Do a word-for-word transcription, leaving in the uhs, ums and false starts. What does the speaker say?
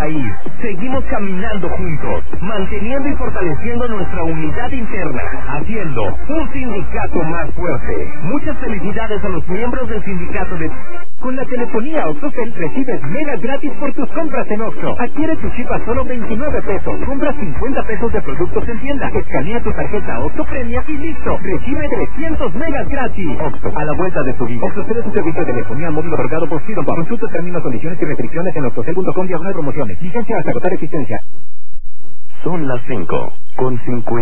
país. Seguimos caminando juntos, manteniendo y fortaleciendo nuestra unidad interna, haciendo un sindicato más fuerte. Muchas felicidades a los miembros del sindicato de... Con la telefonía OXXOCEL recibes megas gratis por tus compras en Oxxo. Adquiere tu chip a solo veintinueve pesos. Compra cincuenta pesos de productos en tienda. Escanea tu tarjeta OXXO Premia y listo. Recibe trescientos megas gratis. Oxxo, a la vuelta de tu vida. OXXOCEL es un servicio de telefonía móvil otorgado por Freedom. Consulta términos, condiciones y restricciones en oxxocel punto com diagonal promociones. Licencia hasta agotar existencia. Son las cinco con cincuenta.